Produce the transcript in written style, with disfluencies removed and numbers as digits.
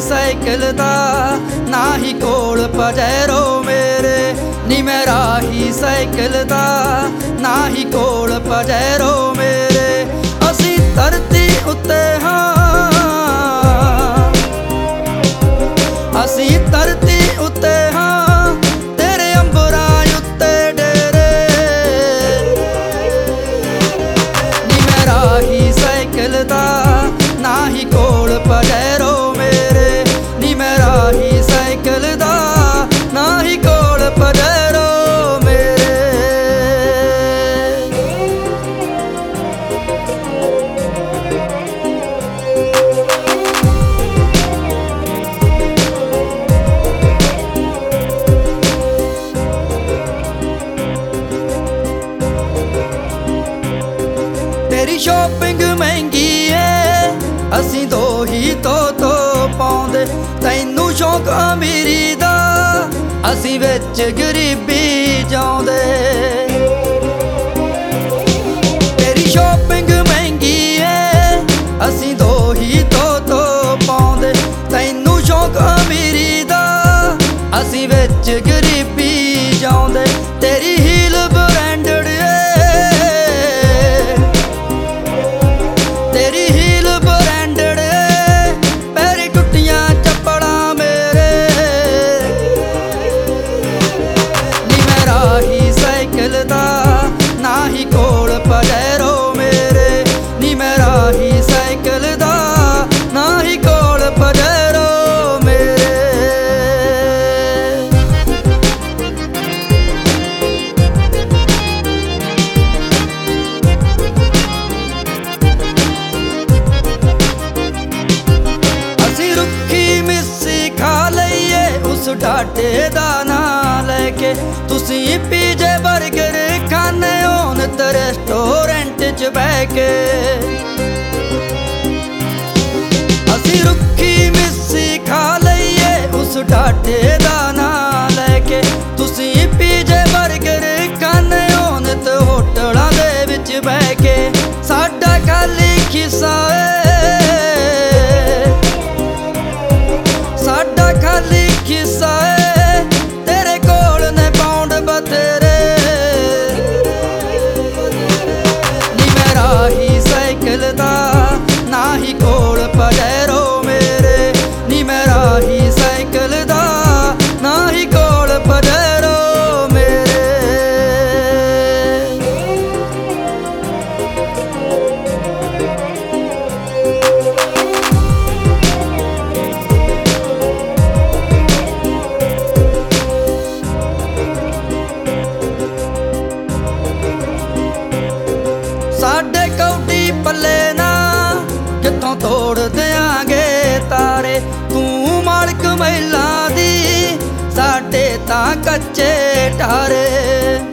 Cycle ਦਾ, ਨਾ ਹੀ ਕੋਲ Pajero ਮੇਰੇ। ਨੀ ਮੈਂ ਰਾਹੀ ਸਾਈਕਲ ਦਾ, ਨਾ ਹੀ ਕੋਲ ਪਜੈਰੋ ਮੇਰੇ। ਅਸੀਂ ਧਰਤੀ ਉੱਤੇ ਹਾਂ, ਅਸੀਂ ਧਰਤੀ ਉੱਤੇ ਹਾਂ, ਤੇਰੇ ਅੰਬਰਾਂ ਉੱਤੇ ਡੇਰੇ। ਨੀ ਮੈਂ ਰਾਹੀ ਸਾਈਕਲ ਦਾ, ਨਾ ਹੀ ਕੋਲ ਪਜੈਰੋ ਮੇਰੇ। ਨੀ ਮੈਂ ਰਾਹੀ ਸਾਈਕਲ ਦਾ, ਨਾ ਹੀ ਕੋਲ ਪਜੈਰੋ ਮੇਰੇ। तेरी शॉपिंग महंगी है, असीं दो ही तो पाउंदे। तैनू शौक अमीरी दा, असीं विच गरीबी जाउंदे। तेरी शॉपिंग महंगी है, असीं दो ही तो पाउंदे। तैनू शौक अमीरी दा, असीं विच गरीबी जाउंदे। तेरी हील ब्रांडेड ना ही कोल पजैरो मेरे। नी मैं राही साइकिल दा, ना ही कोल पजैरो मेरे। असी रुखी मिस्सी खा लईए उस डाटे दा ना लैके। तुसी पीजे बर्गर खाने होन ते रेस्टोरेंट च बह के। असी रुखी मिस्सी खा लईए उस डाटे दा ना लैके। तुसी पीजे बर्गर खाने होन ते होटलां दे विच बह के। साडा खाली खिस्सा है, साडा खाली खिस्सा है, तेरे कोल ने पाउंड बथेरे। साइकिल दा, ना ही कोल पजैरो मेरे। नी मैं राही साइकिल दा, ना ही कोल पजैरो मेरे। साडे कौडी पल्ले ना, कित्थों तोड़ देंगे तारे। तू मालक महिलां दी, साडे तां कच्चे ढारे।